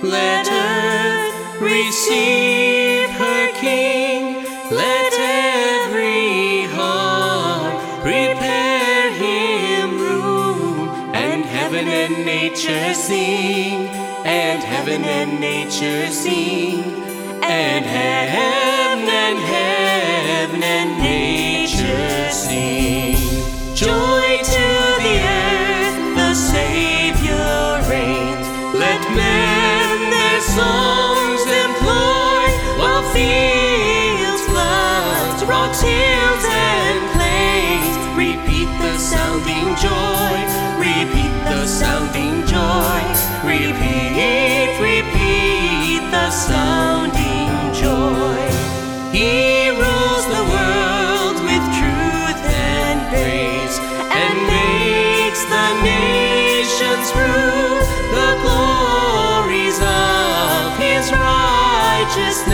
Let earth receive her King. Let every heart prepare him room. And heaven and nature sing. And heaven and nature sing. And heaven and nature sing. Joy to the earth, the Savior reigns. Let men their songs employ, while fields, floods, rocks, hills, and plains repeat the sounding joy. Repeat the sounding joy. Repeat the sounding joy. He rules the world with truth and grace, and makes the nations rule the glories of his righteous